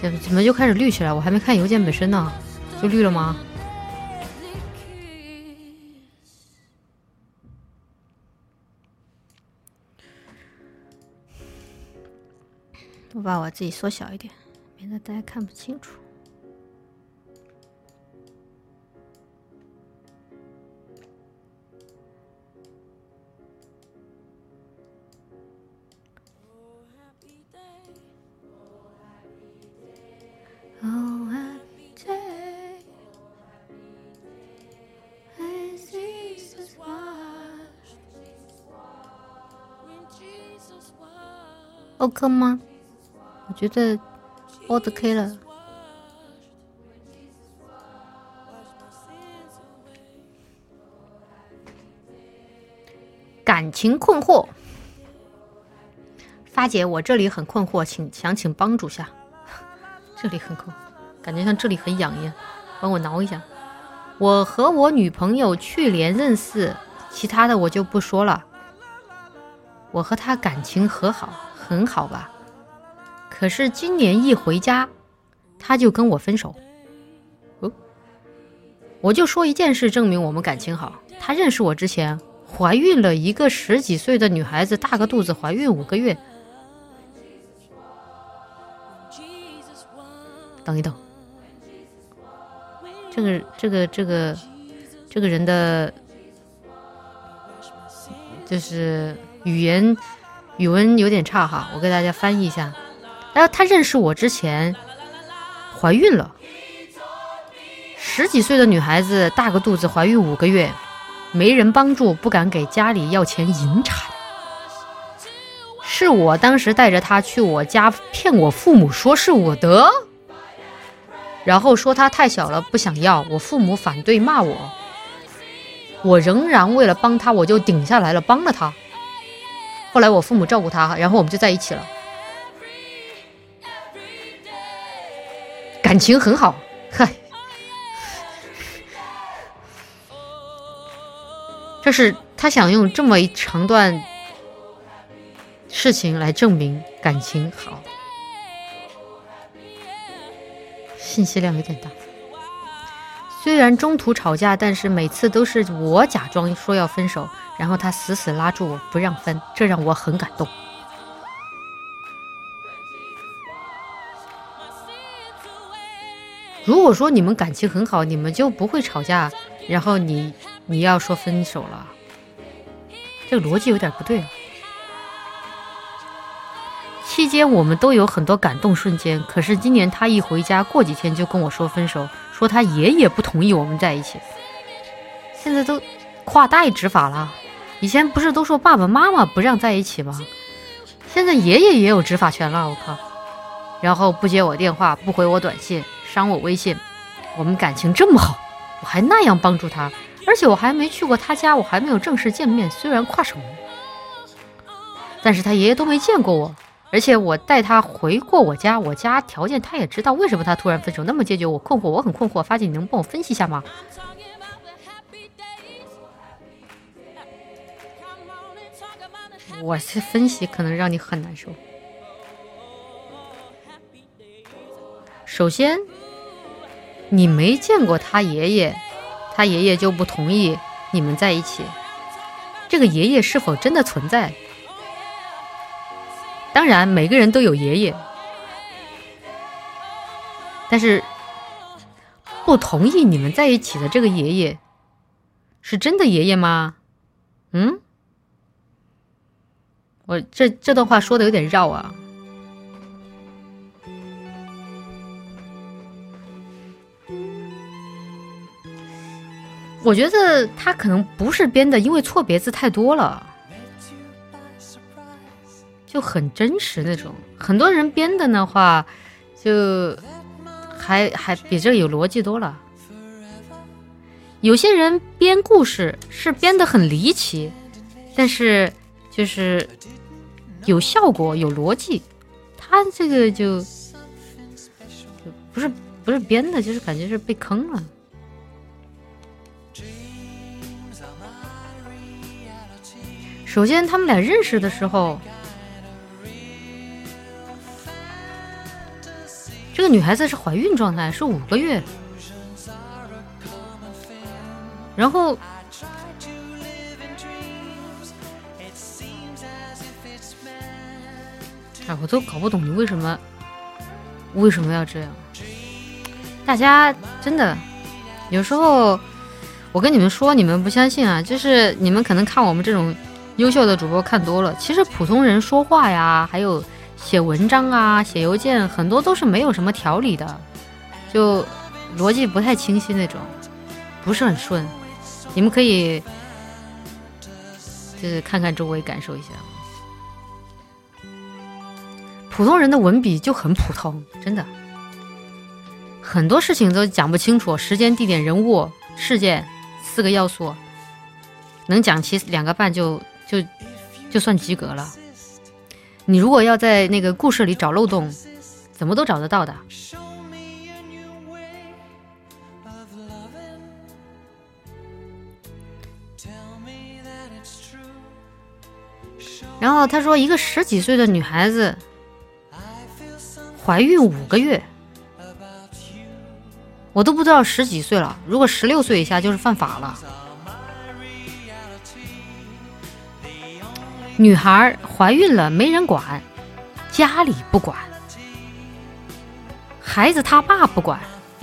怎么就开始绿起来？我还没看邮件本身呢，就绿了吗？我把我自己缩小一点，免得大家看不清楚。OK 吗？我觉得 OK 了。感情困惑，发姐，我这里很困惑，请帮助下。这里很困惑，感觉像这里很痒一样，帮我挠一下。我和我女朋友去年认识，其他的我就不说了。我和她感情和好，很好吧？可是今年一回家，她就跟我分手。我就说一件事证明我们感情好。她认识我之前，怀孕了一个10几岁的女孩子，大个肚子，怀孕5个月。等一等，这个人的，就是语文有点差哈，我给大家翻译一下。然后他认识我之前怀孕了，10几岁的女孩子，大个肚子，怀孕5个月，没人帮助，不敢给家里要钱引产。是我当时带着她去我家骗我父母说是我的，然后说她太小了不想要，我父母反对骂我，我仍然为了帮她我就顶下来了，帮了她。后来我父母照顾她，然后我们就在一起了，感情很好。嗨，这是他想用这么一长段事情来证明感情好，信息量有点大。虽然中途吵架，但是每次都是我假装说要分手，然后他死死拉住我不让分，这让我很感动。如果说你们感情很好，你们就不会吵架，然后你要说分手了，这个逻辑有点不对啊。期间我们都有很多感动瞬间，可是今年他一回家，过几天就跟我说分手，说他爷爷不同意我们在一起。现在都跨代执法了，以前不是都说爸爸妈妈不让在一起吗？现在爷爷也有执法权了，我靠！然后不接我电话，不回我短信，删我微信。我们感情这么好，我还那样帮助他，而且我还没去过他家，我还没有正式见面，虽然跨省，但是他爷爷都没见过我。而且我带他回过我家条件他也知道，为什么他突然分手那么坚决，我困惑，我很困惑。发姐，你能帮我分析一下吗？我是分析可能让你很难受。首先，你没见过他爷爷，他爷爷就不同意你们在一起，这个爷爷是否真的存在？当然每个人都有爷爷，但是不同意你们在一起的这个爷爷是真的爷爷吗？我这段话说的有点绕啊。我觉得他可能不是编的，因为错别字太多了，就很真实那种。很多人编的话就还比这有逻辑多了。有些人编故事是编得很离奇，但是就是有效果有逻辑，他这个就不是编的，就是感觉是被坑了。首先他们俩认识的时候， 这个女孩子是怀孕状态，是5个月。然后我都搞不懂你为什么要这样。大家真的有时候我跟你们说，你们不相信啊，就是你们可能看我们这种优秀的主播看多了，其实普通人说话呀，还有写文章啊，写邮件，很多都是没有什么条理的，就逻辑不太清晰那种，不是很顺。你们可以就是看看周围感受一下，普通人的文笔就很普通，真的很多事情都讲不清楚，时间地点人物事件4个要素能讲齐2个半就算及格了。你如果要在那个故事里找漏洞，怎么都找得到的。然后他说，一个10几岁的女孩子怀孕5个月，我都不知道10几岁了，如果16岁以下就是犯法了。女孩怀孕了没人管，家里不管，孩子他爸不管，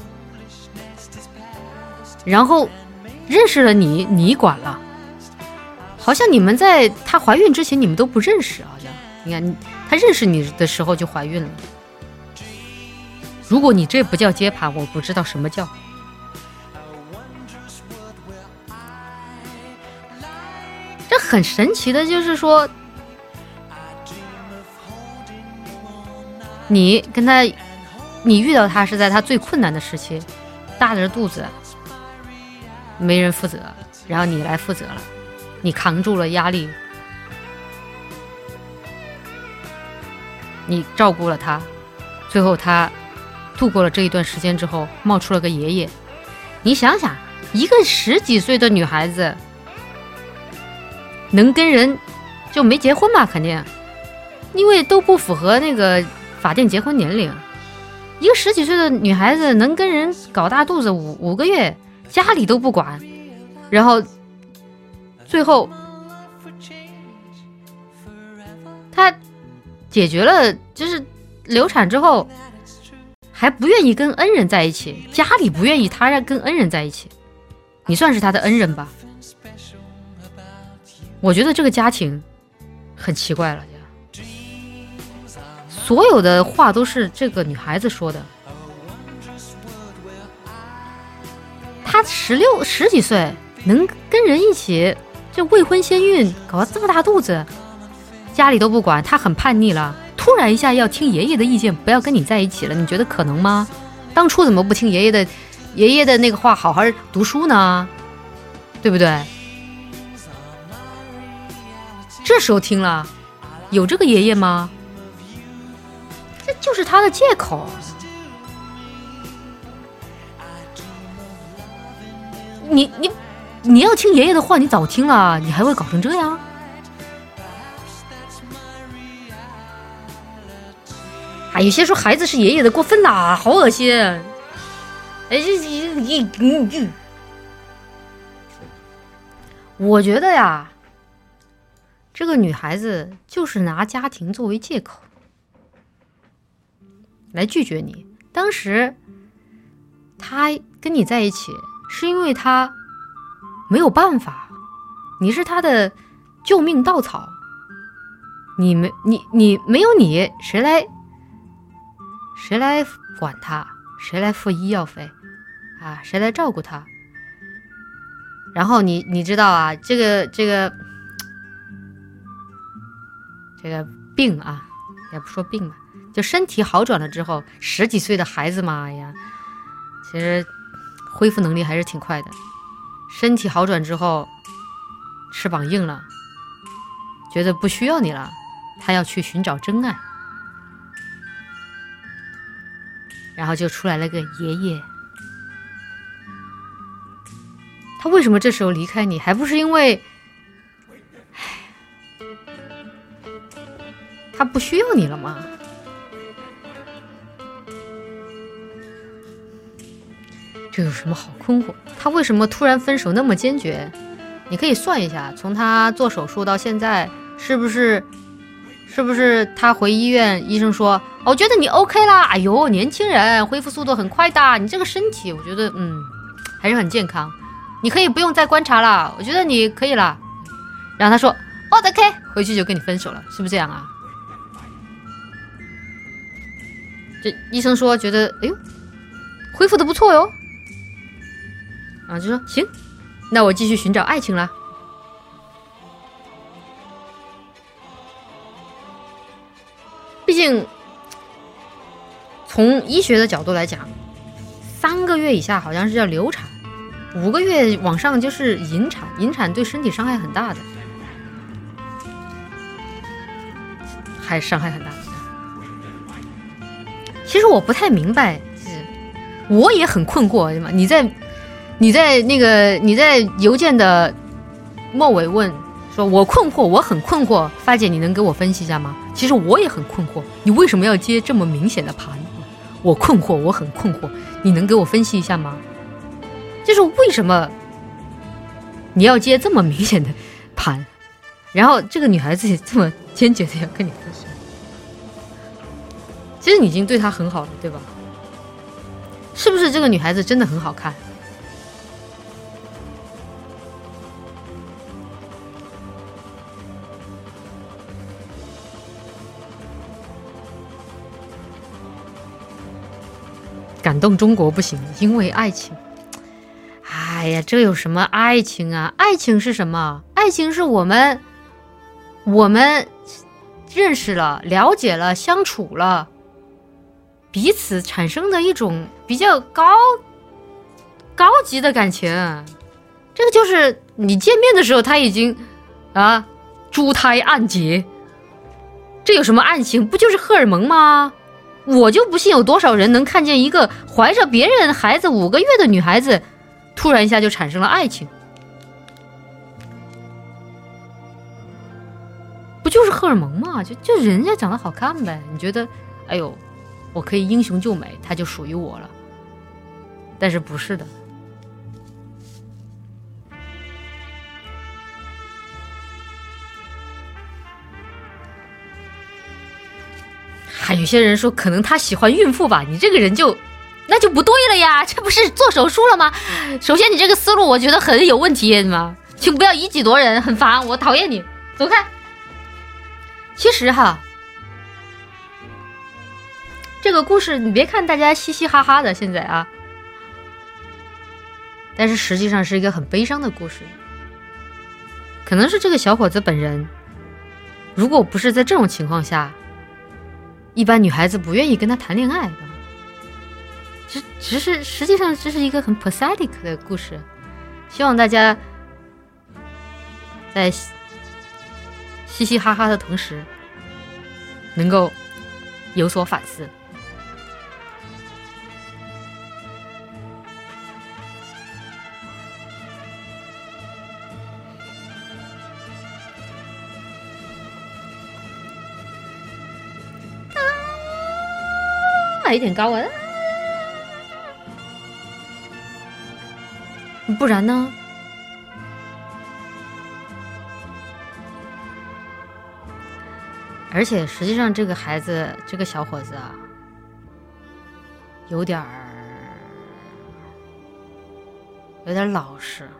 然后认识了你管了，好像你们在她怀孕之前你们都不认识，好像你看她认识你的时候就怀孕了。如果你这不叫接盘，我不知道什么叫。这很神奇的就是说，你遇到他是在他最困难的时期，大着肚子没人负责，然后你来负责了，你扛住了压力，你照顾了他，最后他度过了这一段时间之后冒出了个爷爷。你想想，一个10几岁的女孩子能跟人就没结婚吧，肯定因为都不符合那个法定结婚年龄。一个10几岁的女孩子能跟人搞大肚子5个月，家里都不管，然后最后她解决了，就是流产之后还不愿意跟恩人在一起，家里不愿意她跟恩人在一起，你算是她的恩人吧。我觉得这个家庭很奇怪了，所有的话都是这个女孩子说的。她十几岁能跟人一起，就未婚先孕，搞这么大肚子，家里都不管，她很叛逆了，突然一下要听爷爷的意见，不要跟你在一起了，你觉得可能吗？当初怎么不听爷爷的那个话，好好读书呢？对不对？这时候听了，有这个爷爷吗？这就是他的借口。你要听爷爷的话，你早听了，你还会搞成这样？有些说孩子是爷爷的，过分啦，好恶心。我觉得呀，这个女孩子就是拿家庭作为借口来拒绝你。当时她跟你在一起是因为她没有办法，你是她的救命稻草，你没有你，谁来管她，谁来付医药费啊？谁来照顾她？然后你知道啊，这个病啊，也不说病吧，就身体好转了之后，10几岁的孩子嘛，其实恢复能力还是挺快的。身体好转之后，翅膀硬了，觉得不需要你了，他要去寻找真爱，然后就出来了个爷爷。他为什么这时候离开你？还不是因为他不需要你了吗？ 这有什么好困惑？他为什么突然分手那么坚决？你可以算一下，从他做手术到现在，是不是他回医院，医生说，我觉得你 OK 啦，哎呦，年轻人恢复速度很快的，你这个身体，我觉得还是很健康，你可以不用再观察了，我觉得你可以了。然后他说 OK， 回去就跟你分手了，是不是这样啊？这医生说觉得，哎呦，恢复的不错哟，就说行，那我继续寻找爱情啦。毕竟从医学的角度来讲，3个月以下好像是叫流产，5个月往上就是引产，引产对身体伤害很大的，还伤害很大的。其实我不太明白，我也很困惑。你在邮件的末尾问说，我困惑，我很困惑，发姐你能给我分析一下吗？其实我也很困惑，你为什么要接这么明显的盘？我困惑，我很困惑，你能给我分析一下吗？就是为什么你要接这么明显的盘，然后这个女孩子也这么坚决的要跟你分手？其实你已经对她很好了，对吧？是不是这个女孩子真的很好看？感动中国不行，因为爱情。哎呀，这有什么爱情啊？爱情是什么？爱情是我们认识了、了解了、相处了，彼此产生的一种比较高级的感情。这个就是你见面的时候他已经珠胎暗结，这有什么爱情？不就是荷尔蒙吗？我就不信有多少人能看见一个怀着别人孩子5个月的女孩子突然一下就产生了爱情，不就是荷尔蒙吗？就人家长得好看呗，你觉得哎呦我可以英雄救美，他就属于我了。但是不是的。还有些人说可能他喜欢孕妇吧，你这个人那就不对了呀，这不是做手术了吗？首先你这个思路我觉得很有问题嘛，请不要以己夺人，很烦，我讨厌你，走开。其实这个故事你别看大家嘻嘻哈哈的现在但是实际上是一个很悲伤的故事。可能是这个小伙子本人如果不是在这种情况下，一般女孩子不愿意跟他谈恋爱的。只是实际上这是一个很 pathetic 的故事，希望大家在嘻嘻哈哈的同时能够有所反思。有点高不然呢？而且实际上这个孩子，这个小伙子有点老实。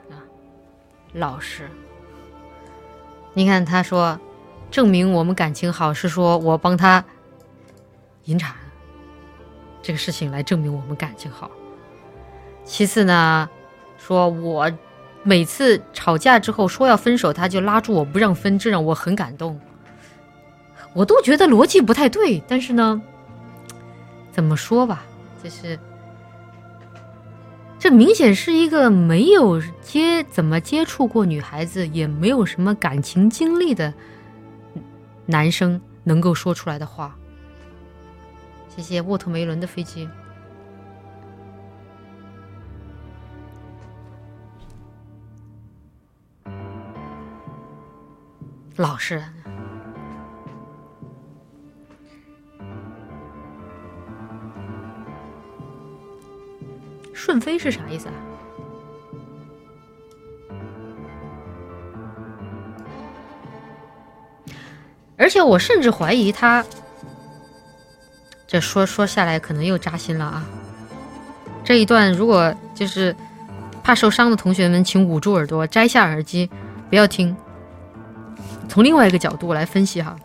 你看他说证明我们感情好是说我帮他引产，这个事情来证明我们感情好。其次呢，说我每次吵架之后说要分手，他就拉住我不让分，这让我很感动。我都觉得逻辑不太对，但是呢，怎么说吧，就是这明显是一个没有怎么接触过女孩子，也没有什么感情经历的男生能够说出来的话。谢谢沃特梅伦的飞机。老实。 顺飞是啥意思啊？而且我甚至怀疑他，这说下来可能又扎心了啊。这一段如果就是怕受伤的同学们，请捂住耳朵，摘下耳机，不要听。从另外一个角度来分析哈，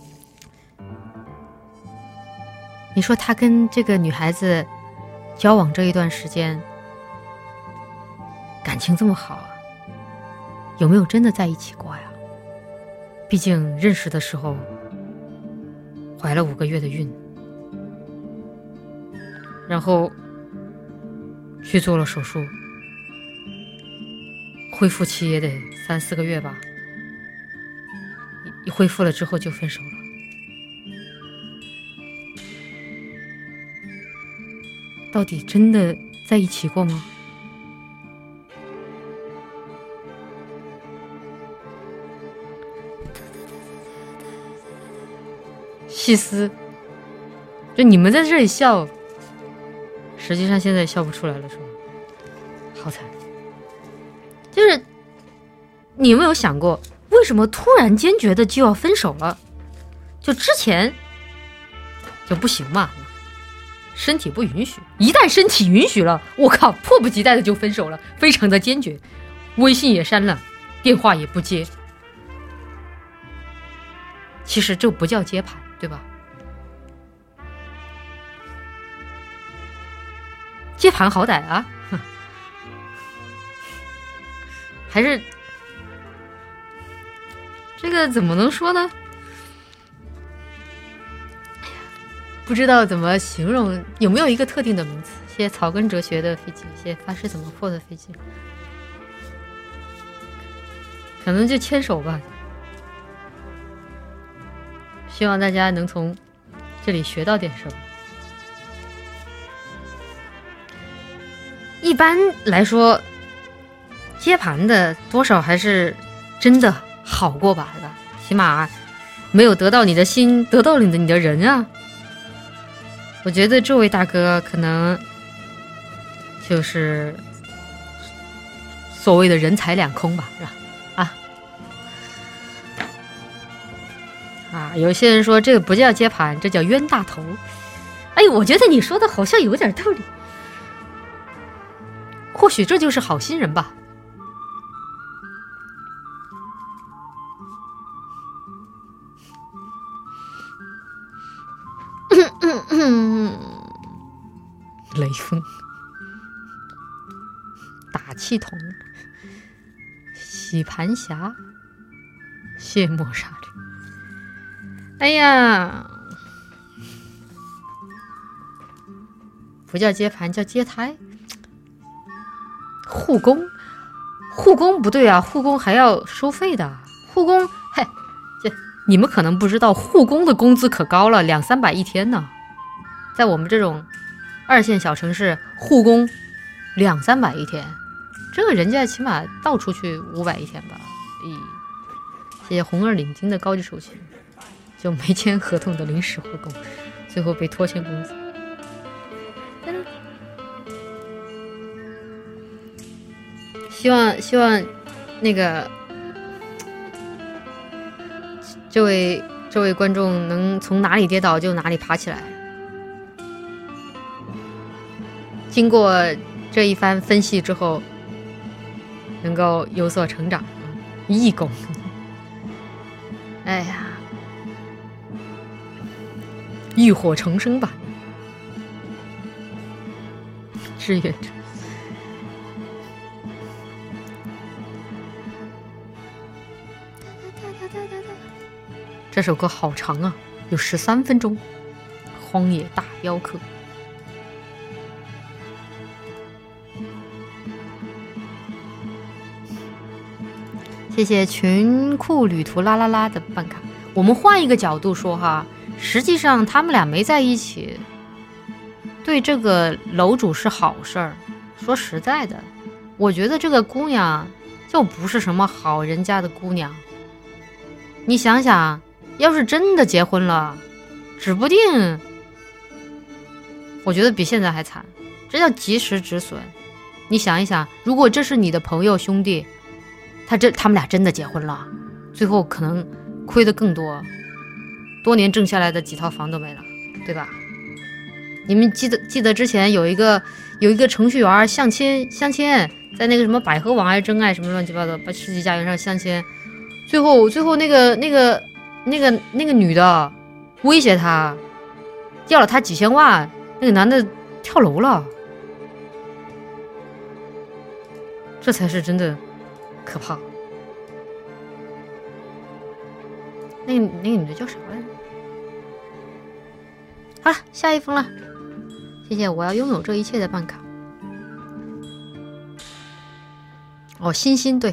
你说他跟这个女孩子交往这一段时间，感情这么好啊，有没有真的在一起过呀？毕竟认识的时候怀了5个月的孕，然后去做了手术，恢复期也得3、4个月吧，一恢复了之后就分手了。到底真的在一起过吗？细思，就你们在这里笑，实际上现在笑不出来了，是吧？好惨。就是你有没有想过，为什么突然坚决的就要分手了？就之前就不行嘛，身体不允许，一旦身体允许了，我靠，迫不及待的就分手了，非常的坚决，微信也删了，电话也不接。其实这不叫接盘，对吧？接盘好歹啊，还是这个怎么能说呢？不知道怎么形容，有没有一个特定的名词？谢谢草根哲学的飞机，谢谢发誓怎么破的飞机，可能就牵手吧。希望大家能从这里学到点什么。一般来说，接盘的多少还是真的好过吧的，起码没有得到你的心，得到了你的人啊。我觉得这位大哥可能就是所谓的人财两空吧，是吧？有些人说这个不叫接盘，这叫冤大头。哎，我觉得你说的好像有点道理，或许这就是好心人吧。雷锋，打气筒，洗盘侠，卸磨杀驴。哎呀，不叫接盘，叫接胎。护工不对啊，护工还要收费的。护工，嘿，这你们可能不知道，护工的工资可高了，200、300一天呢。在我们这种2线小城市，护工200、300一天，这个人家起码倒出去500一天吧。谢谢红二领巾的高级手续。就没签合同的临时护工，最后被拖欠工资。希望那个这位观众能从哪里跌倒就哪里爬起来。经过这一番分析之后，能够有所成长，义工。哎呀，浴火重生吧，志愿者。这首歌好长啊，有13分钟，《荒野大镖客》。谢谢群库旅途啦啦啦的办卡。我们换一个角度说哈，实际上他们俩没在一起，对这个楼主是好事儿。说实在的，我觉得这个姑娘就不是什么好人家的姑娘。你想想，要是真的结婚了，指不定，我觉得比现在还惨。 这叫及时止损。你想一想，如果这是你的朋友兄弟，他们俩真的结婚了，最后可能亏得更多，多年挣下来的几套房都没了，对吧？你们记得之前有一个程序员相亲，在那个什么百合网爱真爱什么乱七八糟，把世纪佳缘上相亲，最后那个女的威胁他，要了他几千万，那个男的跳楼了。这才是真的可怕。那个女的叫啥来着？好了，下一封了，谢谢。我要拥有这一切的办卡。哦，欣对，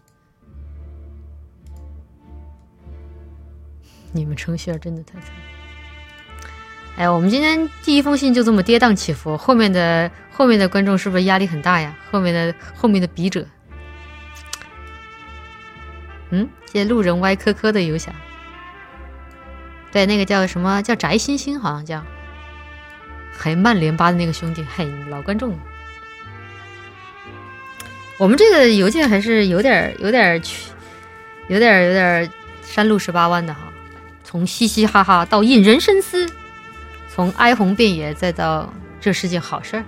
你们程序员真的太惨。哎，我们今天第一封信就这么跌宕起伏，后面的观众是不是压力很大呀？后面的笔者，谢谢路人歪科科的游侠。对，那个叫什么叫翟欣欣，好像叫，还曼联巴的那个兄弟，嘿，老观众。我们这个邮件还是有点山路18弯的哈，从嘻嘻哈哈到引人深思。从哀鸿遍野再到这是件好事儿。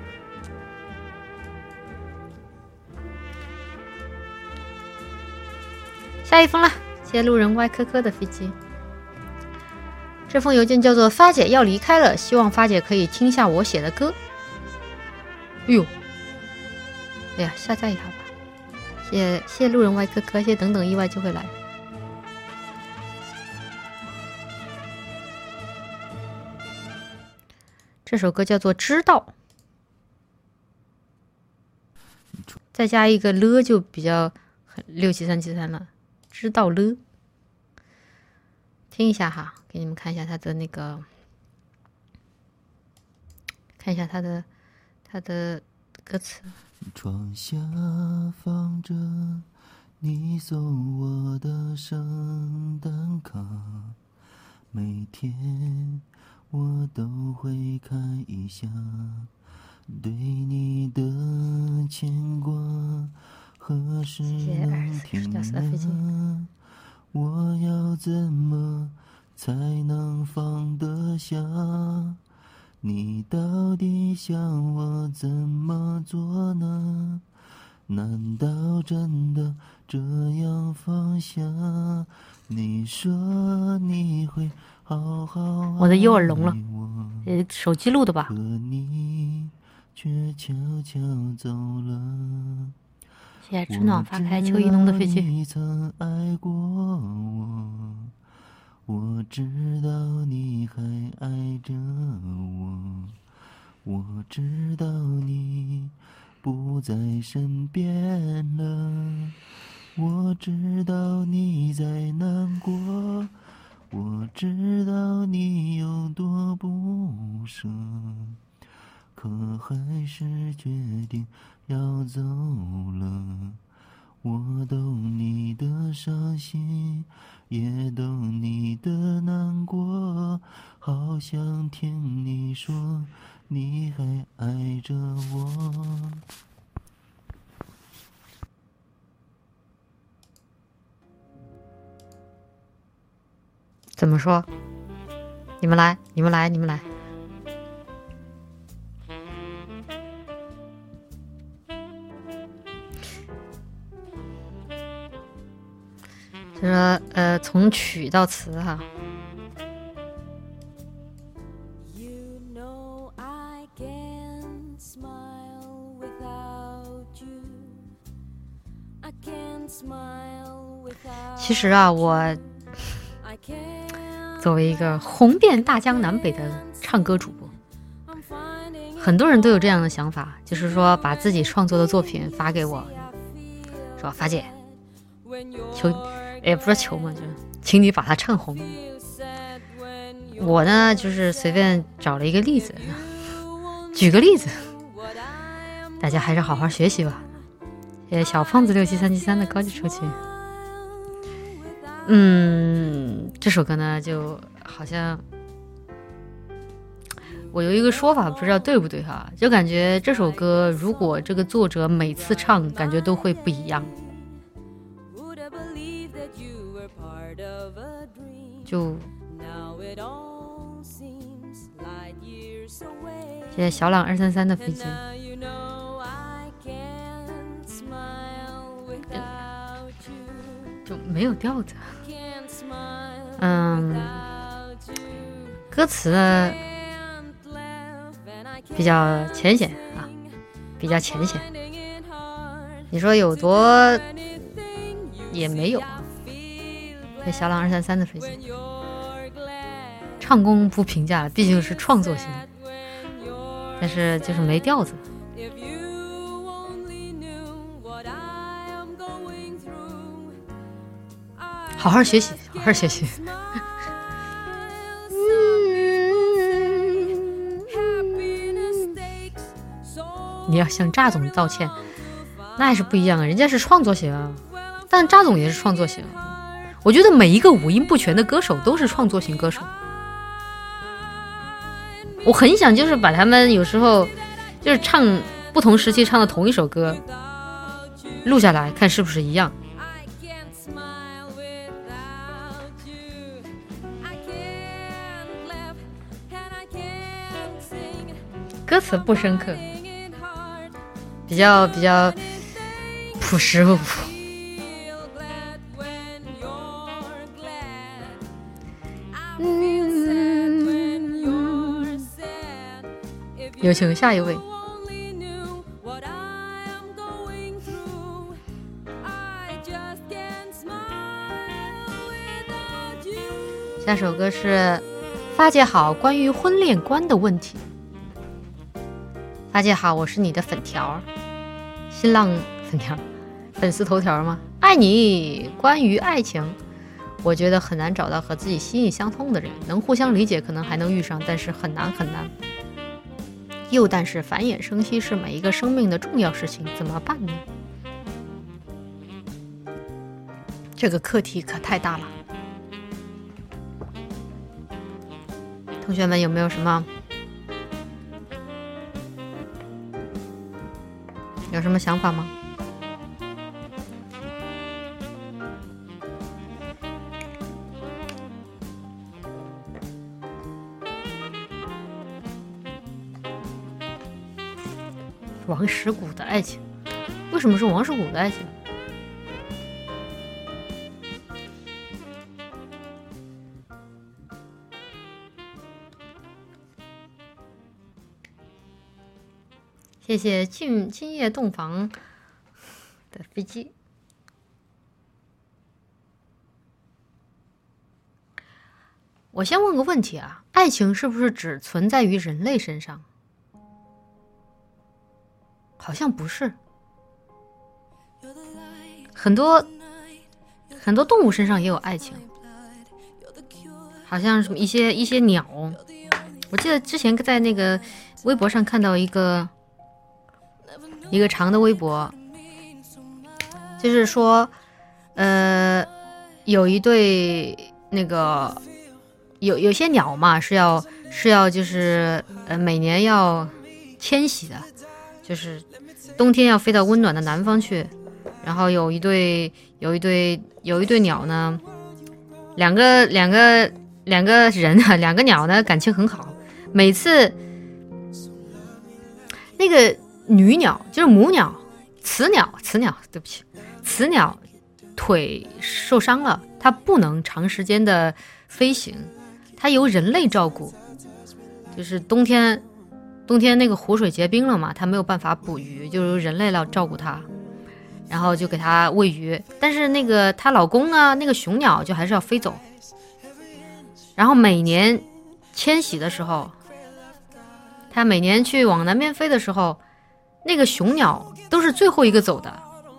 下一封了，谢谢路人歪科科的飞机。这封邮件叫做发姐要离开了，希望发姐可以听下我写的歌。哎呦，哎呀，下载一下吧。谢谢路人歪科科，谢谢等等意外就会来。这首歌叫做《知道》，再加一个了就比较67373了。知道了，听一下哈，给你们看一下他的那个，看一下他的歌词。 窗下放着你送我的圣诞卡，每天我都会看一下，对你的牵挂何时能停呢？我要怎么才能放得下？你到底想我怎么做呢？难道真的这样放下？你说你会好好爱我， 我的右耳聋了，手机录的吧？ 可你却悄悄走了。 谢谢春暖花开秋意浓的飞机。 你曾爱过我，我知道你还爱着我，我知道你不在身边了，我知道你在难过，我知道你有多不舍，可还是决定要走了。我懂你的伤心，也懂你的难过，好想听你说你还爱着我。 怎么说？你们来。就说从曲到词哈。其实啊，我作为一个红遍大江南北的唱歌主播，很多人都有这样的想法，就是说把自己创作的作品发给我，说发姐，求，也不是求嘛，就请你把它唱红。我呢，就是随便找了一个例子，举个例子，大家还是好好学习吧。谢谢小胖子67373的高级出勤。这首歌呢，就好像我有一个说法，不知道对不对哈，就感觉这首歌如果这个作者每次唱，感觉都会不一样。就现在小朗233的飞机，就没有调子。歌词呢比较浅显啊，比较浅显。你说有多也没有。这小朗233的飞机，唱功不评价了，毕竟是创作型，但是就是没调子。好好学习，好好学习。你要向扎总道歉，那还是不一样啊，人家是创作型啊，但扎总也是创作型。我觉得每一个五音不全的歌手都是创作型歌手。我很想就是把他们有时候就是唱不同时期唱的同一首歌录下来，看是不是一样。歌词不深刻，比较朴实无华。有请下一位。下首歌是发姐好，关于婚恋观的问题。发姐好，我是你的粉条，新浪粉条，粉丝头条吗？爱你。关于爱情，我觉得很难找到和自己心意相通的人，能互相理解可能还能遇上，但是很难很难。但是繁衍生息是每一个生命的重要事情，怎么办呢？这个课题可太大了。同学们有没有什么想法吗？王石谷的爱情，为什么是王石谷的爱情？谢谢今夜洞房的飞机。我先问个问题啊，爱情是不是只存在于人类身上？好像不是，很多动物身上也有爱情，好像什么一些鸟。我记得之前在那个微博上看到一个长的微博，就是说有一对那个有些鸟嘛是要就是每年要迁徙的，就是冬天要飞到温暖的南方去，然后有一对鸟呢，两个人啊，两个鸟呢感情很好，每次那个女鸟就是母鸟，雌鸟，对不起，雌鸟腿受伤了，它不能长时间的飞行，它由人类照顾，就是冬天那个湖水结冰了嘛，它没有办法捕鱼，就由人类来照顾它，然后就给它喂鱼。但是那个她老公呢，那个雄鸟就还是要飞走。然后每年迁徙的时候，它每年去往南边飞的时候，那个雄鸟都是最后一个走的，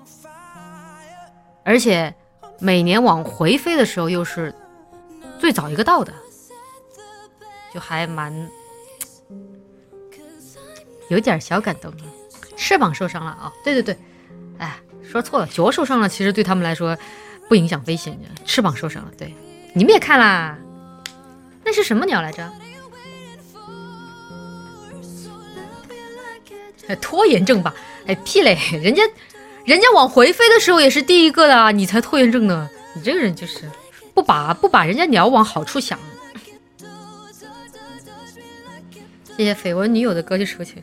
而且每年往回飞的时候又是最早一个到的，就还蛮有点小感动。翅膀受伤了啊、哦，对，哎，说错了，脚受伤了，其实对他们来说不影响飞行，翅膀受伤了。对，你们也看啦，那是什么鸟来着？ 拖延症吧？哎，屁嘞！人家往回飞的时候也是第一个的啊，你才拖延症呢！你这个人就是不把人家鸟往好处想。谢谢绯闻女友的歌就收起，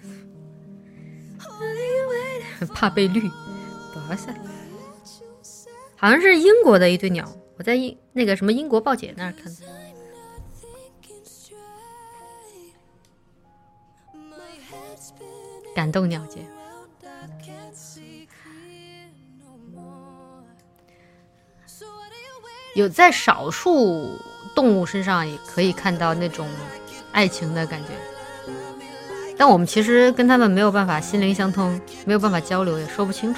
怕被绿，不是，好像是英国的一对鸟，我在那个什么英国报姐那儿看的。感动鸟姐，有在少数动物身上也可以看到那种爱情的感觉，但我们其实跟他们没有办法心灵相通，没有办法交流，也说不清楚。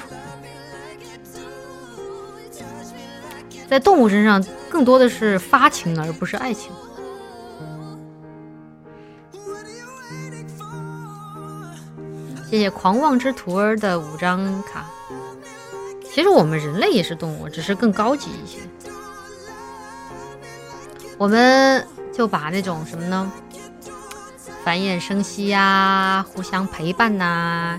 在动物身上更多的是发情而不是爱情。谢谢狂妄之徒儿的5张卡。其实我们人类也是动物，只是更高级一些。我们就把那种什么呢，繁衍生息呀，互相陪伴呐，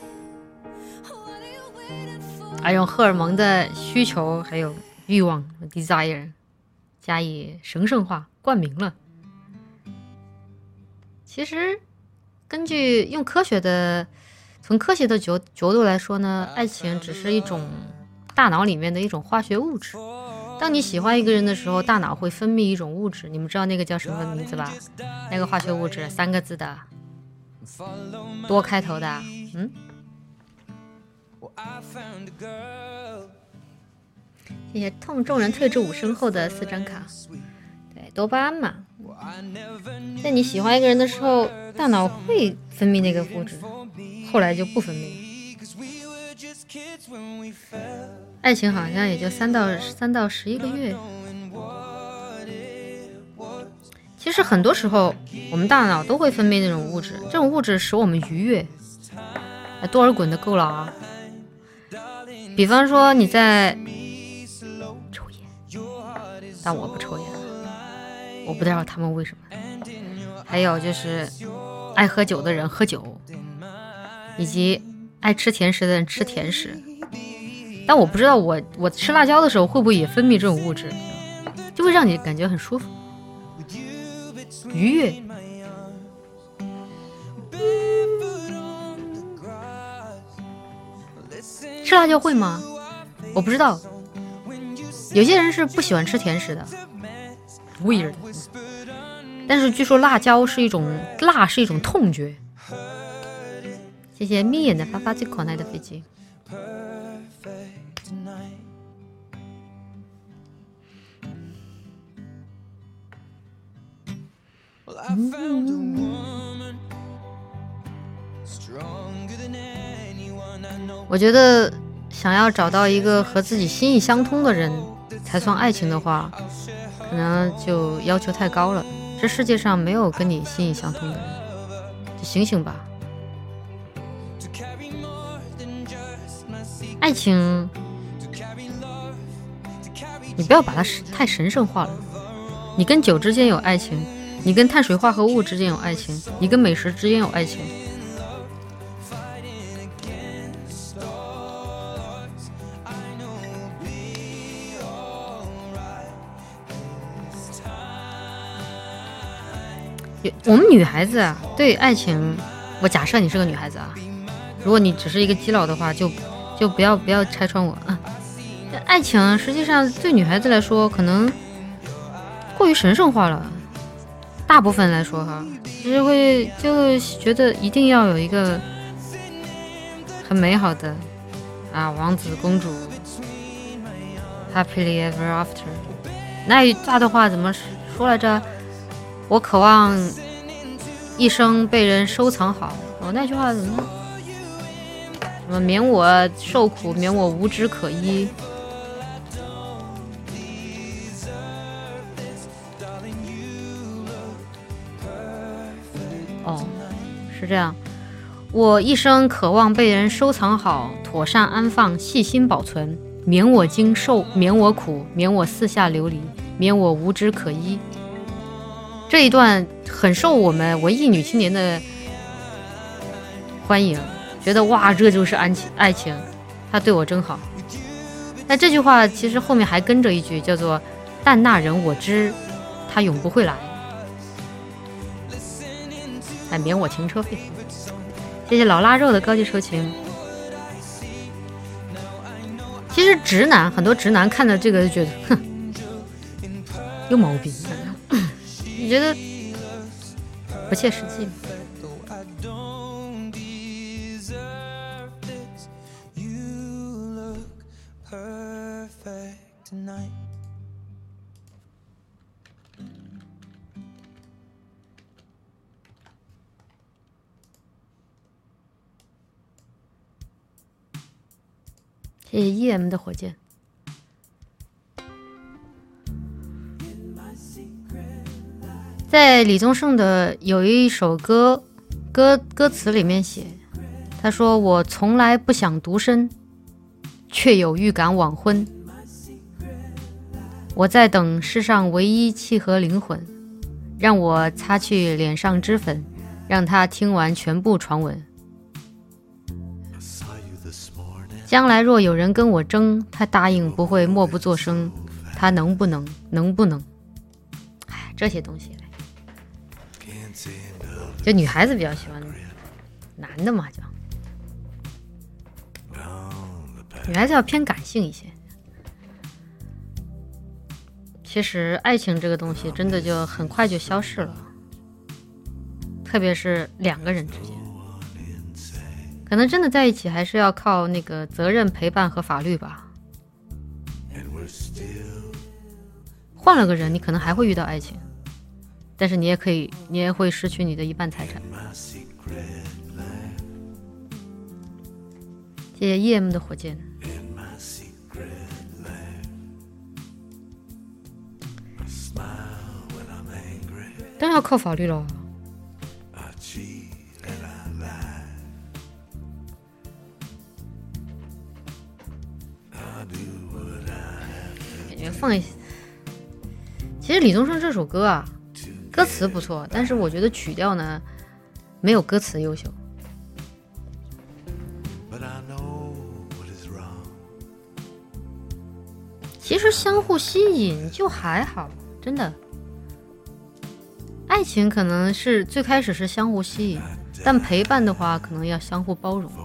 还有荷尔蒙的需求还有欲望 desire 加以神圣化冠名了。其实根据从科学的角度来说呢，爱情只是一种大脑里面的一种化学物质。当你喜欢一个人的时候，大脑会分泌一种物质，你们知道那个叫什么名字吧？那个化学物质3个字的，多开头的，谢谢众人退至5声后的4张卡。对，多巴胺嘛，在你喜欢一个人的时候，大脑会分泌那个物质，后来就不分泌。爱情好像也就3到11个月。其实很多时候我们大脑都会分泌那种物质，这种物质使我们愉悦。多尔衮的够了啊！比方说你在抽烟，但我不抽烟，我不知道他们为什么。还有就是爱喝酒的人喝酒，以及爱吃甜食的人吃甜食。但我不知道我吃辣椒的时候会不会也分泌这种物质，就会让你感觉很舒服愉悦。吃辣椒会吗？我不知道，有些人是不喜欢吃甜食的 weird， 但是据说辣是一种痛觉。谢谢眯眼的发发最可爱的飞机。我觉得想要找到一个和自己心意相通的人才算爱情的话，可能就要求太高了。这世界上没有跟你心意相通的人，就醒醒吧。爱情你不要把它太神圣化了。你跟酒之间有爱情，你跟碳水化合物之间有爱情，你跟美食之间有爱情。我们女孩子啊，对爱情，我假设你是个女孩子啊，如果你只是一个基佬的话，就不要拆穿我啊。爱情实际上对女孩子来说，可能过于神圣化了。大部分来说哈，就觉得一定要有一个很美好的啊王子公主 happily ever after。那一大段话怎么说来着？我渴望一生被人收藏好。那句话怎么？什么免我受苦，免我无枝可依。哦，是这样。我一生渴望被人收藏好，妥善安放，细心保存，免我经受，免我苦，免我四下流离，免我无枝可依。这一段很受我们文艺女青年的欢迎， 觉得哇，这就是爱情，他对我真好。但这句话其实后面还跟着一句叫做但那人我知他永不会来，还免我停车费。谢谢老腊肉的高级收情。其实直男很多直男看到这个就觉得哼有毛病，你觉得不切实际吗？谢谢 EM 的火箭。在李宗盛的有一首歌词里面写，他说我从来不想独身，却有预感晚婚，我在等世上唯一契合灵魂，让我擦去脸上脂粉，让他听完全部传闻。将来若有人跟我争，他答应不会默不作声，他能不能哎，这些东西就女孩子比较喜欢男的嘛，就女孩子要偏感性一些。其实爱情这个东西真的就很快就消逝了，特别是两个人之间，可能真的在一起还是要靠那个责任、陪伴和法律吧。换了个人，你可能还会遇到爱情，但是你也会失去你的一半财产。谢谢 EM 的火箭。当然要靠法律了。感觉放一下。其实李宗盛这首歌啊，歌词不错，但是我觉得曲调呢没有歌词优秀。其实相互吸引就还好，真的。爱情可能是最开始是相互吸引，但陪伴的话可能要相互包容。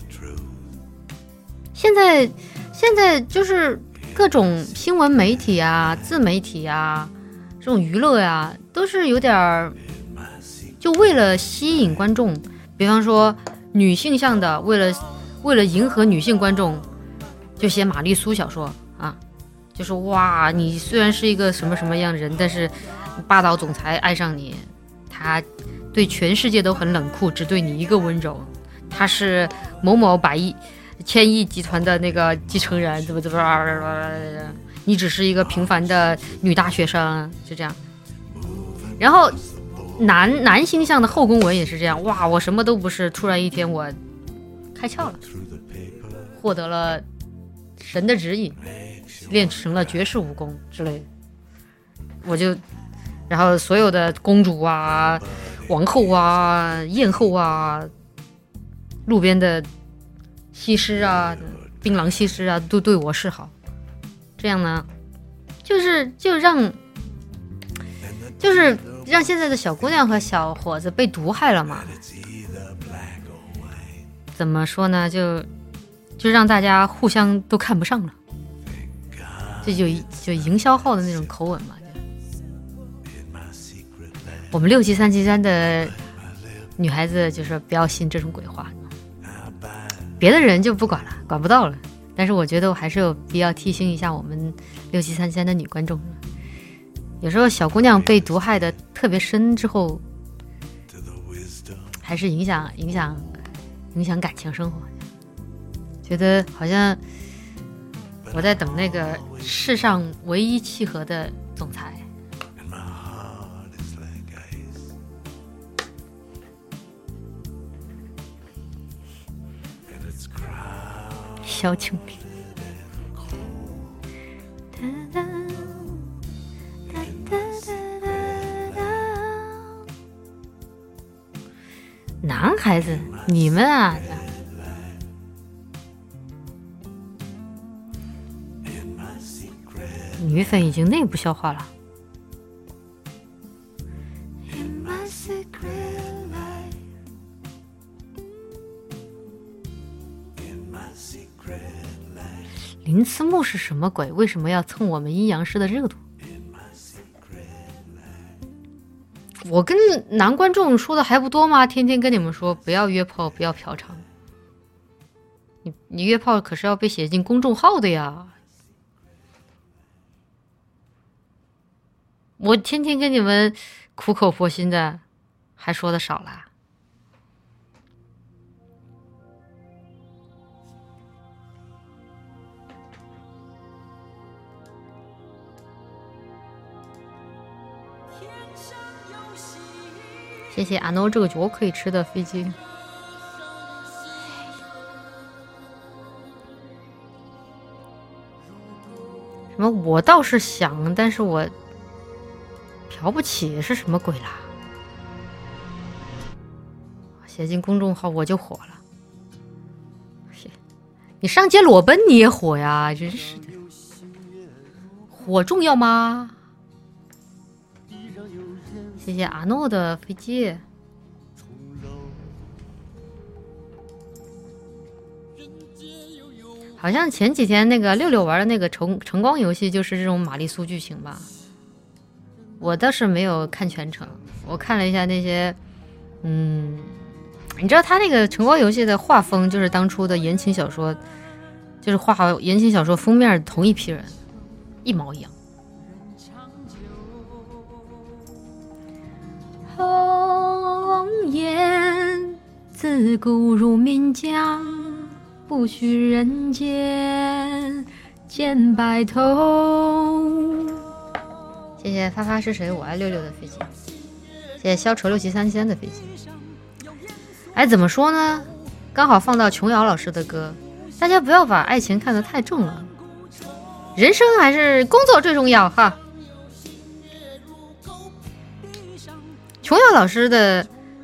现在就是各种新闻媒体啊、自媒体啊、这种娱乐啊，都是有点就为了吸引观众，比方说女性向的，为了迎合女性观众，就写玛丽苏小说啊，就是哇，你虽然是一个什么什么样的人，但是霸道总裁爱上你，他对全世界都很冷酷，只对你一个温柔，他是某某千亿集团的那个继承人，怎么你只是一个平凡的女大学生，就这样。然后男星向的后宫文也是这样，哇，我什么都不是，突然一天我开窍了，获得了神的指引，练成了绝世武功之类的，我就然后所有的公主啊、王后啊、艳后啊、路边的西施啊、槟榔西施啊，都对我示好。这样呢，就是让现在的小姑娘和小伙子被毒害了嘛。怎么说呢？就让大家互相都看不上了，这就营销号的那种口吻嘛。我们67373的女孩子就是不要信这种鬼话，别的人就不管了，管不到了。但是我觉得我还是有必要提醒一下我们6733的女观众，有时候小姑娘被毒害的特别深之后，还是影响感情生活。觉得好像我在等那个世上唯一契合的总裁。小情侣，男孩子，你们啊， 女粉已经内部消化了。林慈木是什么鬼？为什么要蹭我们阴阳师的热度？我跟男观众说的还不多吗？天天跟你们说不要约炮，不要嫖娼。你约炮可是要被写进公众号的呀！我天天跟你们苦口婆心的，还说的少啦。谢谢阿诺这个脚可以吃的飞机。什么？我倒是想，但是我嫖不起是什么鬼啦？写进公众号我就火了。你上街裸奔你也火呀？真是的，火重要吗？谢谢阿诺的飞机。好像前几天那个六六玩的那个晨光游戏就是这种玛丽苏剧情吧，我倒是没有看全程，我看了一下那些，你知道他那个晨光游戏的画风就是当初的言情小说，就是画好言情小说封面同一批人，一毛一样。红颜自古如岷江，不许人间见白头。谢谢发发是谁？我爱六六的飞机。谢谢消愁673的飞机。哎，怎么说呢？刚好放到琼瑶老师的歌，大家不要把爱情看得太重了，人生还是工作最重要哈。琼瑶老师的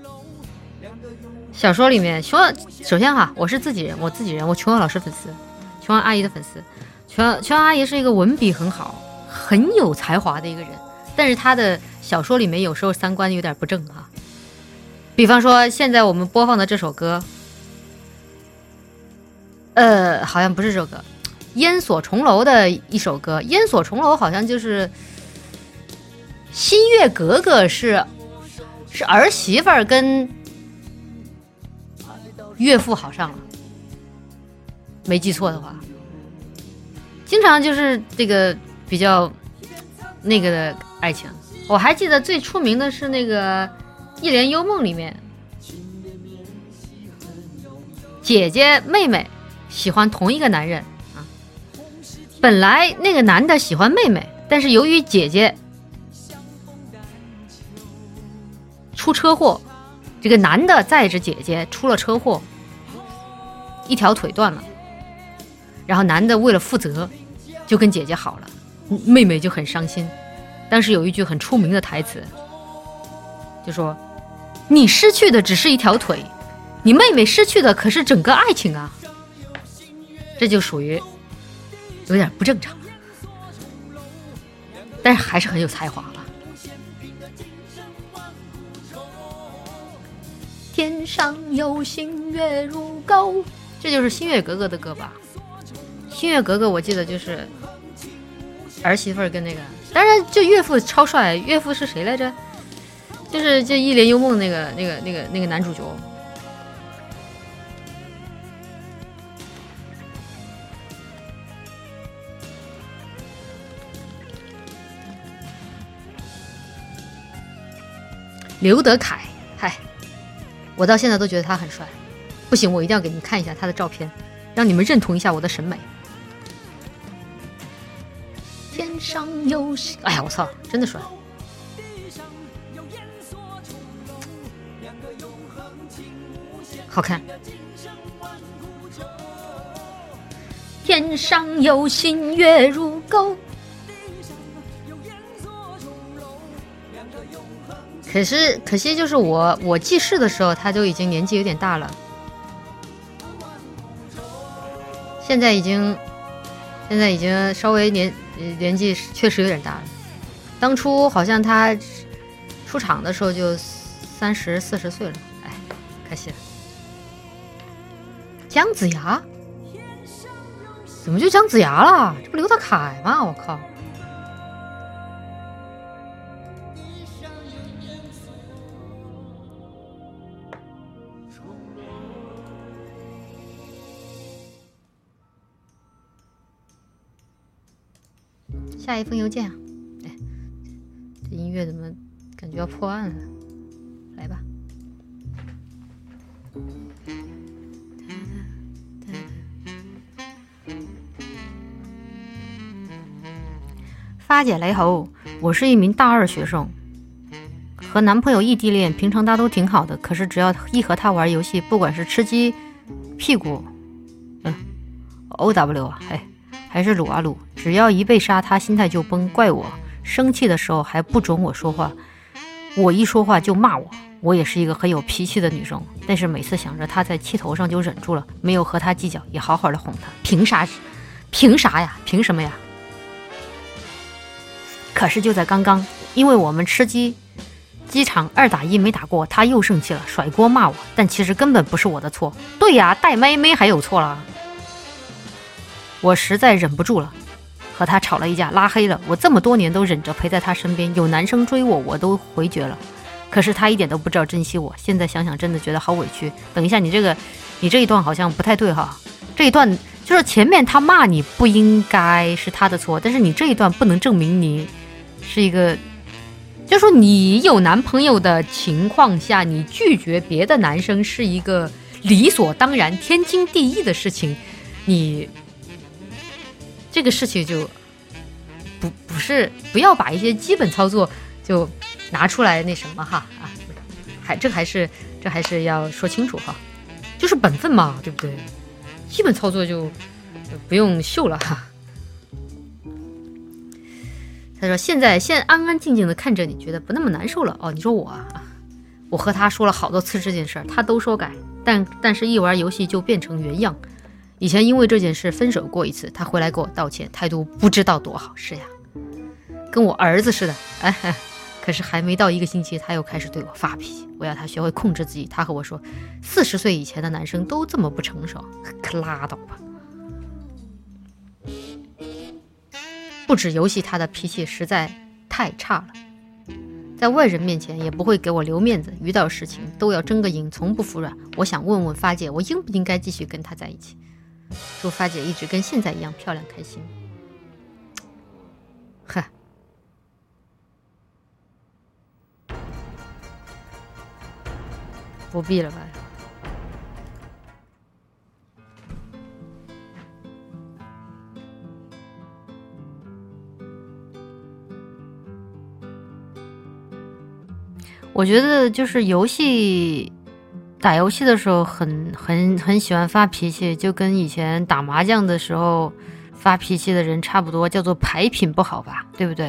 小说里面，首先哈，我是自己人，我琼瑶老师粉丝，琼瑶阿姨的粉丝。琼瑶阿姨是一个文笔很好、很有才华的一个人，但是她的小说里面有时候三观有点不正啊。比方说现在我们播放的这首歌，好像不是这首歌，烟锁重楼的一首歌。烟锁重楼好像就是新月格格是儿媳妇儿跟岳父好上了，没记错的话，经常就是这个比较那个的爱情。我还记得最出名的是那个《一帘幽梦》里面，姐姐妹妹喜欢同一个男人啊。本来那个男的喜欢妹妹，但是由于姐姐出车祸，这个男的载着姐姐出了车祸，一条腿断了，然后男的为了负责就跟姐姐好了，妹妹就很伤心。当时有一句很出名的台词，就说你失去的只是一条腿，你妹妹失去的可是整个爱情啊。这就属于有点不正常，但是还是很有才华了。天上有星月如钩，这就是新月格格的歌吧。新月格格我记得就是儿媳妇跟那个，当然就岳父超帅，岳父是谁来着？就是这一帘幽梦那个男主角。刘德凯，嗨，我到现在都觉得他很帅。不行，我一定要给你们看一下他的照片，让你们认同一下我的审美。天上有星，哎呀，我操，真的帅！好看。天上有星月如钩。可惜就是我记事的时候他就已经年纪有点大了，现在已经稍微年纪确实有点大了。当初好像他出场的时候就30、40岁了，哎，可惜了。姜子牙？怎么就姜子牙了？这不刘德凯吗？我靠！下一封邮件啊！哎，这音乐怎么感觉要破案了？来吧。发姐雷猴，我是一名大2学生，和男朋友异地恋，平常他都挺好的，可是只要一和他玩游戏，不管是吃鸡、屁股，OW 啊，哎，还是撸啊撸，只要一被杀，他心态就崩，怪我。生气的时候还不准我说话，我一说话就骂我。我也是一个很有脾气的女生，但是每次想着他在气头上就忍住了，没有和他计较，也好好的哄他。凭啥呀？凭什么呀？可是就在刚刚，因为我们吃鸡场2打1没打过，他又生气了，甩锅骂我，但其实根本不是我的错。对呀，带妹还有错了。我实在忍不住了，和他吵了一架，拉黑了。我这么多年都忍着陪在他身边，有男生追我，我都回绝了。可是他一点都不知道珍惜我，现在想想真的觉得好委屈。等一下，你这一段好像不太对哈。这一段就是前面他骂你不应该是他的错，但是你这一段不能证明你是一个，就说你有男朋友的情况下，你拒绝别的男生是一个理所当然、天经地义的事情。你这个事情就不要把一些基本操作就拿出来那什么哈啊，这还是要说清楚哈，就是本分嘛，对不对？基本操作就不用秀了哈。他说现在安安静静的看着你，觉得不那么难受了哦。你说我和他说了好多次这件事，他都说改，但是一玩游戏就变成原样。以前因为这件事分手过一次，他回来给我道歉，态度不知道多好。是呀，跟我儿子似的。可是还没到1个星期，他又开始对我发脾气。我要他学会控制自己。他和我说，40岁以前的男生都这么不成熟，可拉倒吧。不止游戏，他的脾气实在太差了，在外人面前也不会给我留面子，遇到事情都要争个赢，从不服软。我想问问发姐，我应不应该继续跟他在一起？祝发姐一直跟现在一样漂亮开心。不必了吧。我觉得就是打游戏的时候很喜欢发脾气，就跟以前打麻将的时候发脾气的人差不多，叫做牌品不好吧，对不对？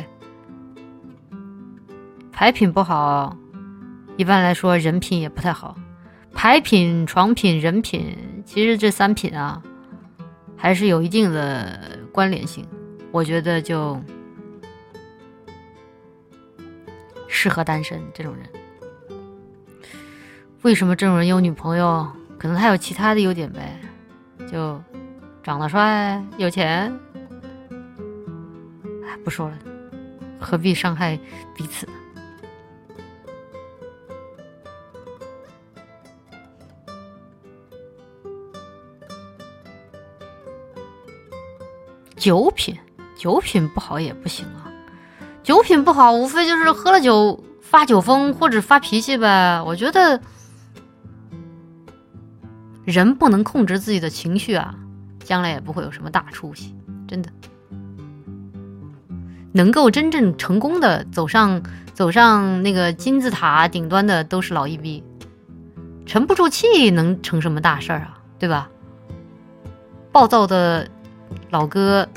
牌品不好，一般来说人品也不太好。牌品、床品、人品，其实这3品啊还是有一定的关联性。我觉得就适合单身这种人。为什么这种人有女朋友？可能他有其他的优点呗，就长得帅、有钱。不说了，何必伤害彼此呢？酒品不好也不行啊。酒品不好无非就是喝了酒发酒疯或者发脾气呗。我觉得人不能控制自己的情绪啊，将来也不会有什么大出息。真的能够真正成功的走上那个金字塔顶端的都是老一逼，沉不住气能成什么大事啊，对吧？暴躁的老哥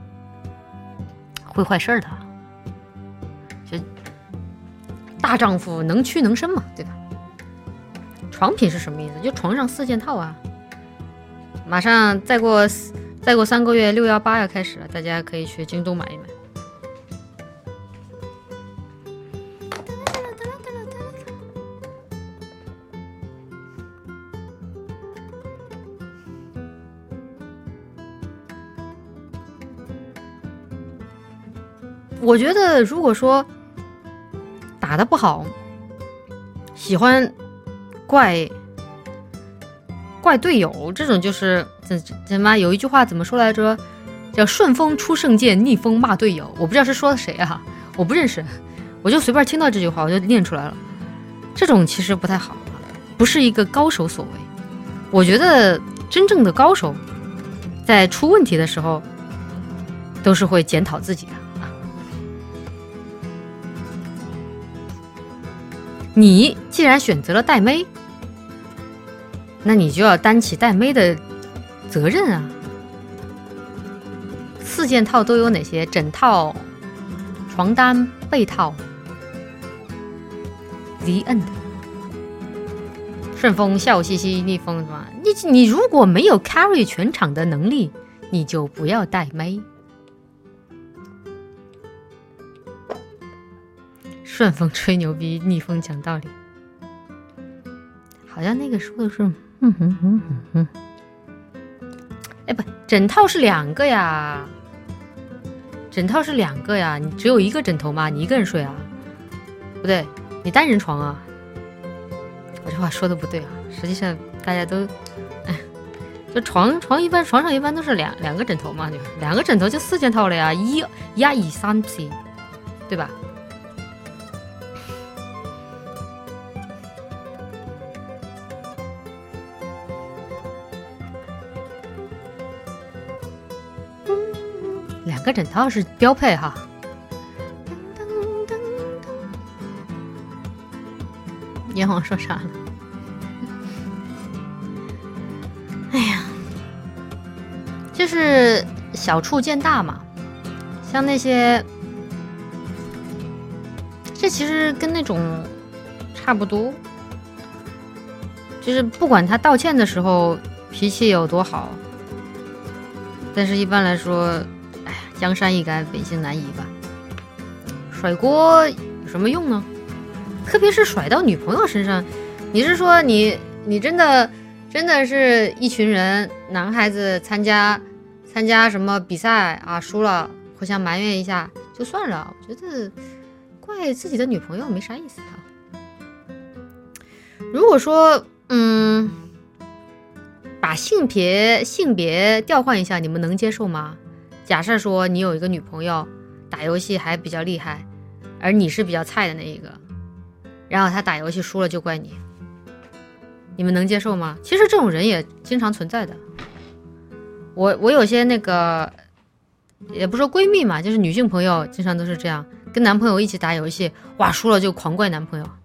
会坏事的，就大丈夫能屈能伸嘛，对吧？床品是什么意思？就床上4件套啊，马上再过再过3个月618要开始了，大家可以去京东买一买。我觉得如果说打得不好，喜欢怪队友，这种就是怎么有一句话怎么说来着，叫顺风出圣剑，逆风骂队友。我不知道是说的谁啊，我不认识，我就随便听到这句话我就念出来了。这种其实不太好，不是一个高手所为。我觉得真正的高手在出问题的时候都是会检讨自己的。你既然选择了带妹，那你就要担起带妹的责任啊。4件套都有哪些？枕套、床单、被套。The end。顺风笑嘻嘻，逆风什么？你如果没有 carry 全场的能力，你就不要带妹。顺风吹牛逼，逆风讲道理。好像那个说的是，哎不，枕套是2个呀，枕套是2个呀，你只有1个枕头吗？你一个人睡啊？不对，你单人床啊。我这话说的不对啊，实际上大家都，就床上一般都是两个枕头嘛，对吧？2个枕头就4件套了呀，1、2、3、4，对吧？2个枕套是标配哈。阎王说啥了？哎呀，就是小处见大嘛。像那些，这其实跟那种差不多，就是不管他道歉的时候脾气有多好，但是一般来说，哎呀，江山易改，本性难移吧。甩锅有什么用呢？特别是甩到女朋友身上，你是说你真的是一群人男孩子参加什么比赛啊，输了互相埋怨一下就算了，我觉得怪自己的女朋友没啥意思啊。如果说把性别调换一下，你们能接受吗？假设说你有一个女朋友打游戏还比较厉害，而你是比较菜的那一个，然后他打游戏输了就怪你，你们能接受吗？其实这种人也经常存在的。我有些那个，也不说闺蜜嘛，就是女性朋友，经常都是这样，跟男朋友一起打游戏，哇，输了就狂怪男朋友，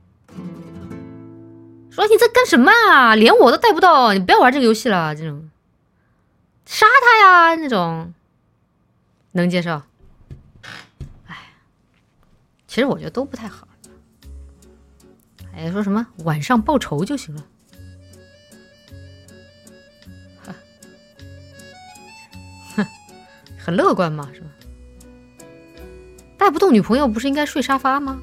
说你这干什么啊，连我都带不到，你不要玩这个游戏了，这种杀他呀，那种能接受？哎，其实我觉得都不太好。哎，说什么晚上报仇就行了，很乐观嘛，是吧？带不动女朋友不是应该睡沙发吗？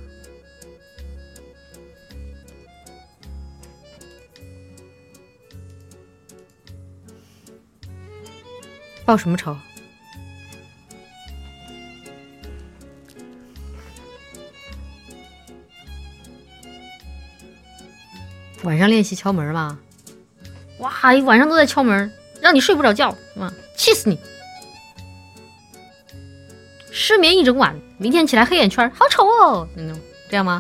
报什么仇？晚上练习敲门嘛？哇，一晚上都在敲门，让你睡不着觉，气死你！失眠一整晚，明天起来黑眼圈，好丑哦，这样吗？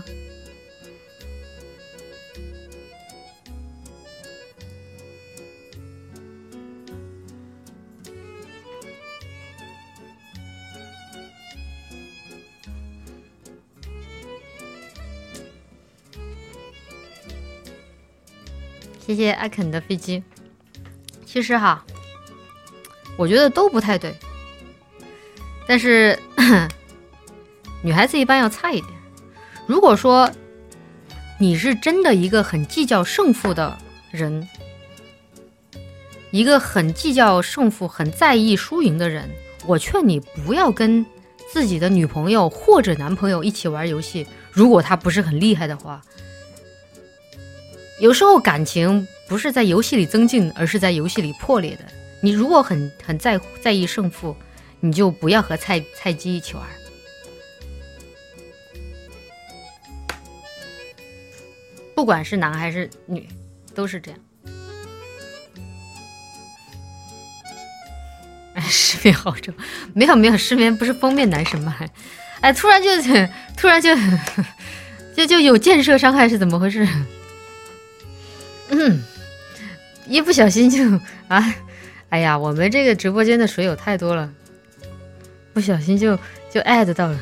谢谢艾肯的飞机。其实哈，我觉得都不太对，但是女孩子一般要菜一点。如果说你是真的一个很计较胜负的人， 一个很计较胜负、很在意输赢的人，我劝你不要跟自己的女朋友或者男朋友一起玩游戏，如果他不是很厉害的话。有时候感情不是在游戏里增进，而是在游戏里破裂的。你如果很在意胜负，你就不要和菜鸡一起玩。不管是男还是女，都是这样。失眠好久，没有失眠，不是封面男神吗？哎，突然就有建设伤害是怎么回事？一不小心就哎呀，我们这个直播间的水友太多了，不小心就艾特到了。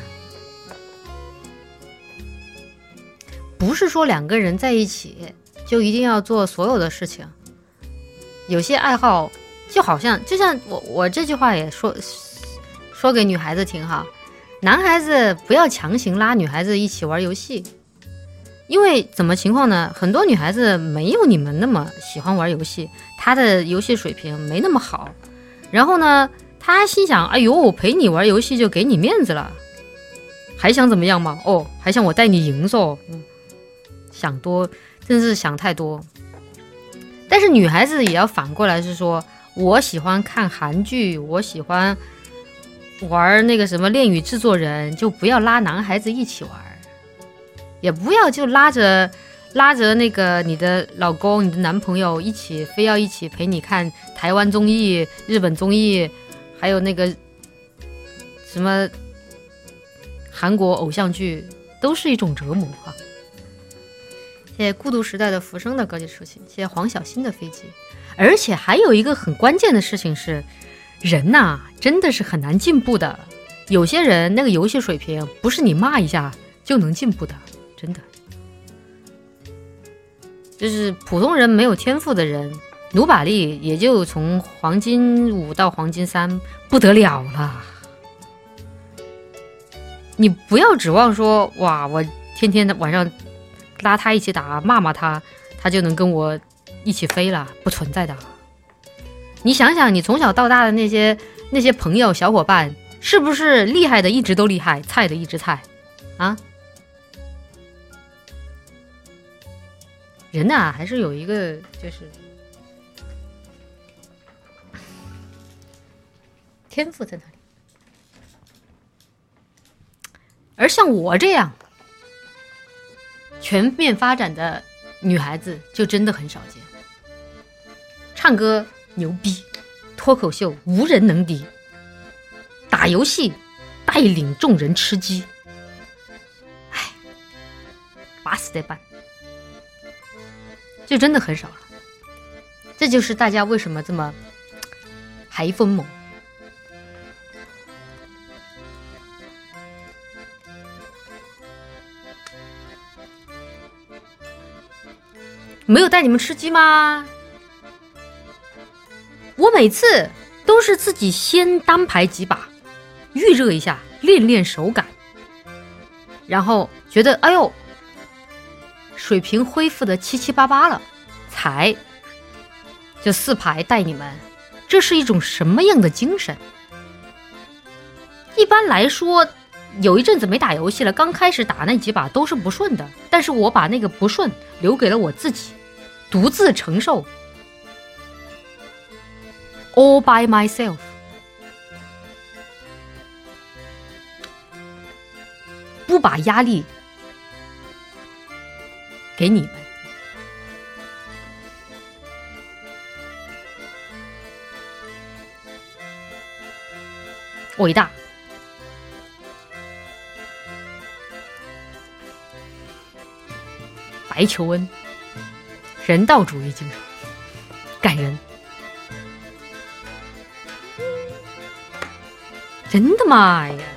不是说两个人在一起就一定要做所有的事情，有些爱好就像我这句话也说给女孩子听哈，男孩子不要强行拉女孩子一起玩游戏，因为怎么情况呢？很多女孩子没有你们那么喜欢玩游戏，她的游戏水平没那么好，然后呢，她心想，哎呦，我陪你玩游戏就给你面子了，还想怎么样吗？哦，还想我带你赢嗖。想多，真是想太多。但是女孩子也要反过来是说，我喜欢看韩剧，我喜欢玩那个什么恋与制作人，就不要拉男孩子一起玩，也不要就拉着那个你的老公、你的男朋友非要一起陪你看台湾综艺、日本综艺，还有那个什么韩国偶像剧，都是一种折磨啊。谢谢孤独时代的浮生的高级出勤，谢谢黄小新的飞机。而且还有一个很关键的事情是，人呐，真的是很难进步的。有些人那个游戏水平不是你骂一下就能进步的，真的。就是普通人没有天赋的人，努把力也就从黄金5到黄金3，不得了了。你不要指望说，哇，我天天的晚上拉他一起打，骂他，他就能跟我一起飞了，不存在的。你想想，你从小到大的那些朋友小伙伴，是不是厉害的一直都厉害，菜的一直菜啊？人呐，还是有一个就是天赋在那里。而像我这样全面发展的女孩子就真的很少见。唱歌牛逼，脱口秀无人能敌，打游戏带领众人吃鸡，哎，把死得办，就真的很少了。这就是大家为什么这么还疯猛。没有带你们吃鸡吗？我每次都是自己先单排几把，预热一下，练练手感，然后觉得哎呦，水平恢复的七七八八了，才就4排带你们。这是一种什么样的精神？一般来说，有一阵子没打游戏了，刚开始打那几把都是不顺的，但是我把那个不顺留给了我自己，独自承受 all by myself。 不把压力给你们。伟大。白求恩，人道主义精神，感人。真的吗？哎呀！